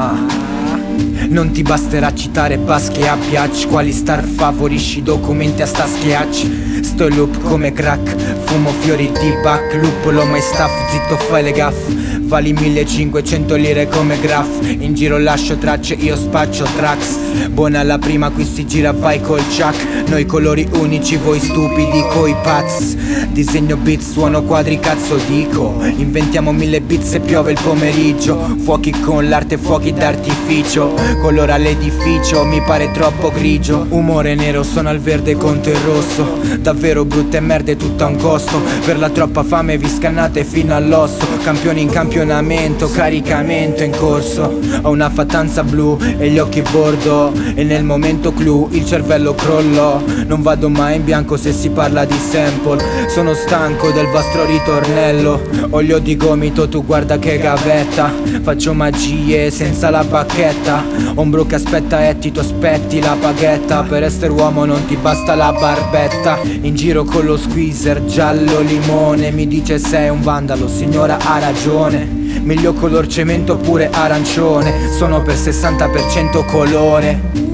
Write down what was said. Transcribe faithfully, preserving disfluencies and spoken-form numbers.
Ah. Non ti basterà citare Basche a Biaggi, quali star favorisci, documenti a sta schiacci. Sto in loop come crack, fumo fiori di back, luppolo mai staff, zitto fai le gaff. Vali millecinquecento lire come Graf, in giro lascio tracce, io spaccio tracks. Buona la prima, qui si gira vai col chuck. Noi colori unici, voi stupidi coi pazz. Disegno beat, suono quadri, cazzo dico. Inventiamo mille beats e piove il pomeriggio. Fuochi con l'arte, fuochi d'artificio. Colora l'edificio, mi pare troppo grigio. Umore nero, sono al verde contro il rosso. Davvero brutte merde, tutto a un costo. Per la troppa fame vi scannate fino all'osso. Campioni in campionamento, caricamento in corso. Ho una fattanza blu e gli occhi bordo. E nel momento clou il cervello crollò. Non vado mai in bianco se si parla di sample. Sono stanco del vostro ritornello. Olio di gomito, tu guarda che gavetta. Faccio magie senza la bacchetta. Ombro che aspetta e ti tu aspetti la baghetta. Per essere uomo non ti basta la barbetta. In giro con lo squeezer giallo limone. Mi dice sei un vandalo, signora ha ragione. Meglio color cemento oppure arancione. Sono per sessanta per cento colore.